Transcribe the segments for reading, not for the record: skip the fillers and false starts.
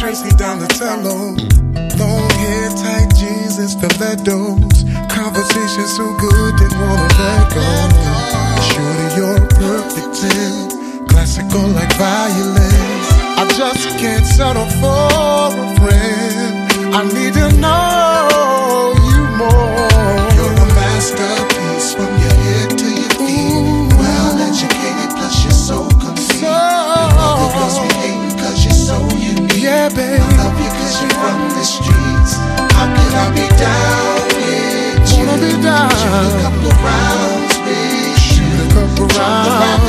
Tracy down the tello. Long hair, tight jeans, and stilettos. Conversation so good, didn't wanna let go. Shorty, you're a perfect 10. Classical like violins. I just can't settle for a friend. I need to know you more. You're a masterpiece from your head to your feet. Well educated, plus you're so complete. And other girls be hating cause you're so unique. Yeah, babe. I love you cause you're from the streets. How could I be down with you? Wanna be down. Shoot a couple of rounds with you. Shoot a couple rounds.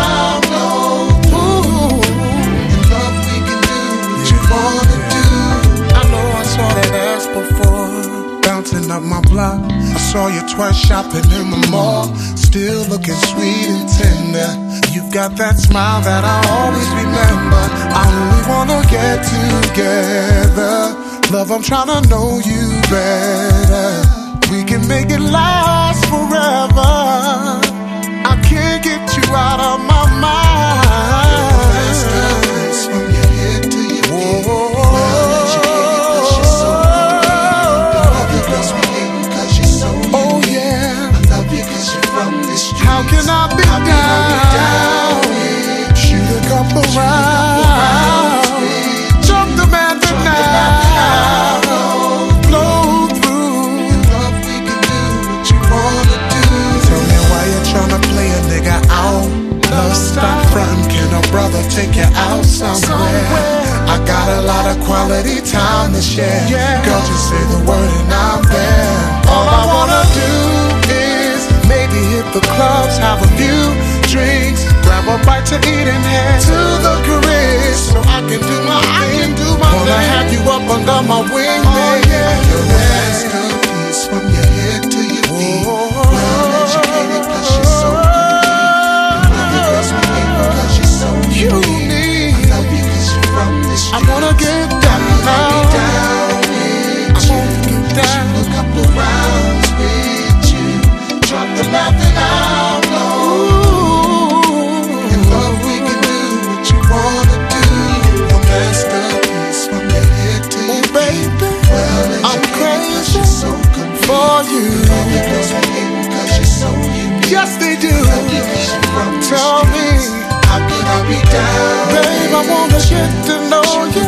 Up my block, I saw you twice shopping in the mall. Still looking sweet and tender. You got that smile that I always remember. I only wanna get together. Love, I'm trying to know you better. We can make it last forever. I can't get you out of my mind. You're a masterpiece from your head to your feet. Well educated, plus you're so how can I be down? Shoot a couple rounds. Jump the mountain now. Blow through. In love we can do what you wanna do. Tell me why you're tryna play a nigga out. Love, stop frontin'. Can a brother take you out somewhere? I got a lot of quality time to share. Girl, just say the word and I'm there. All I wanna do is maybe hit the clubs, have a few drinks, grab a bite to eat and head to the career, so I can do my thing. Wanna have you up under my wing, baby. You're a masterpiece from your head to your feet. Well educated, plus you're so complete. And other girls be hating because you're so unique. I love you cause you're from the streets. I wanna get down now. I wanna get down. Shoot a couple rounds with you. Drop the laughing out low. In love we can do what you wanna do. A masterpiece from your head to your feet. Well, I'm crazy so for you. Other girls be hating cause you're so unique. Yes they do. Tell me, how could I be down? Babe, I wanna get to know you.